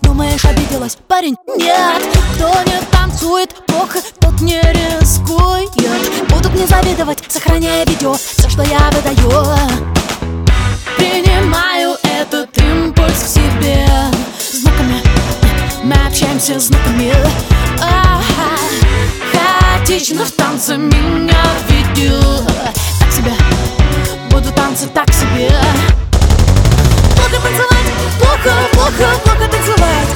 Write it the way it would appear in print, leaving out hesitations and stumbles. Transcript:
Думаешь, обиделась? Парень, нет. Кто не танцует плохо, тот не рискует. Будут мне завидовать, сохраняя видео все, что я выдаю. Принимаю этот импульс в себе. Знаками мы общаемся знаками. Хаотично в танце меня ведет. Так себе, буду танцы так себе. Плохо танцевать, плохо танцевать.